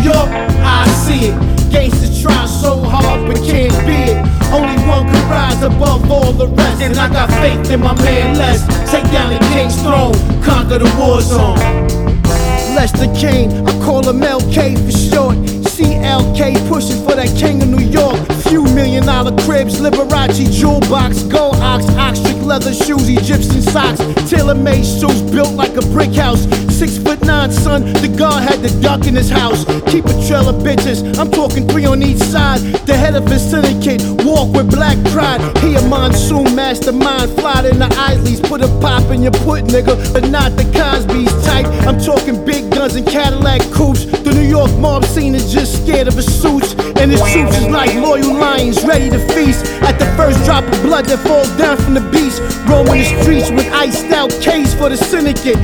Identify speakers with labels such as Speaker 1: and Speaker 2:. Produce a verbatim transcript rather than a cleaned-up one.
Speaker 1: York, I see it. Gangsters try so hard but can't be it. Only one can rise above all the rest, and I got faith in my man Les. Take down the king's throne, conquer the war zone. Lester Kane, I call him L K for short. C L K pushing for that king of New York. Few million dollar cribs, Liberace jewel box, gold ox, ostrich leather shoes, Egyptian socks, tailor-made shoes built like a brick house. Six foot nine, son, the guard had the duck in his house. Keep a trail of bitches, I'm talking three on each side. The head of his syndicate, walk with black pride. He a monsoon mastermind, fly in the Isleys. Put a pop in your put, nigga, but not the Cosby's type. I'm talking big guns and Cadillac coupes. The New York mob scene is just scared of his suits, and his troops is like loyal lions ready to feast. At the first drop of blood that falls down from the beast, roaming the streets with iced out K's for the syndicate.